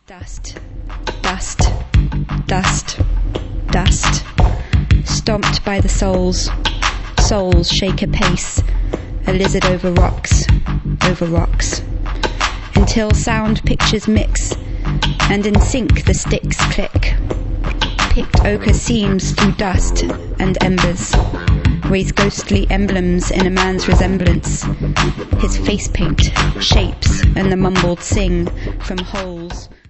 Dust, dust, dust, dust, stomped by the souls shake apace, a lizard over rocks, until sound pictures mix, and in sync the sticks click. Picked ochre seams through dust and embers, raise ghostly emblems in a man's resemblance, his face paint, shapes, and the mumbled sing from holes.